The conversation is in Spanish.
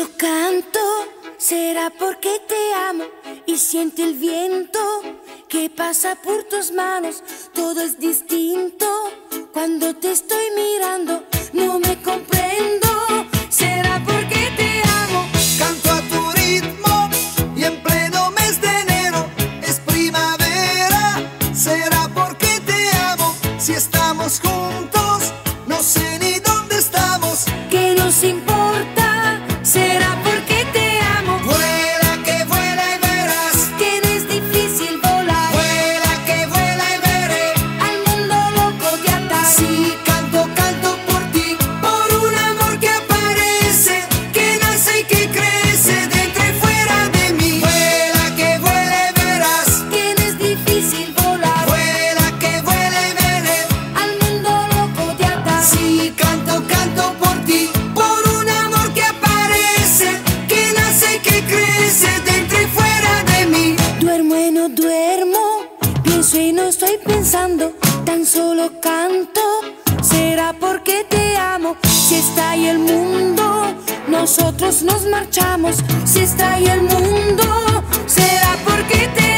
yo canto, será porque te amo y siente el viento que pasa por tus manos. Todo es distinto cuando te estoy mirando. No me comprendo, será porque te amo. Canto a tu ritmo y en pleno mes de enero es primavera. Será porque te amo. Si estamos juntos, no sé ni dónde estamos. ¿Qué nos importa? Será porque te amo. Vuela que vuela y verás Que no es difícil volar. Vuela que vuela y veré Al mundo loco de atar. Si canto, canto por ti, por un amor que aparece, que nace y que crece dentro y fuera de mí. Vuela que vuela y verás Que no es difícil volar. Vuela que vuela y veré Al mundo loco de atar. Si canto, canto por ti, por un amor que aparece, que nace y que crece dentro y fuera de mí. Duermo y no duermo, pienso y no estoy pensando, tan solo canto. Será porque te amo. Si está ahí el mundo, nosotros nos marchamos. Si está ahí el mundo, será porque te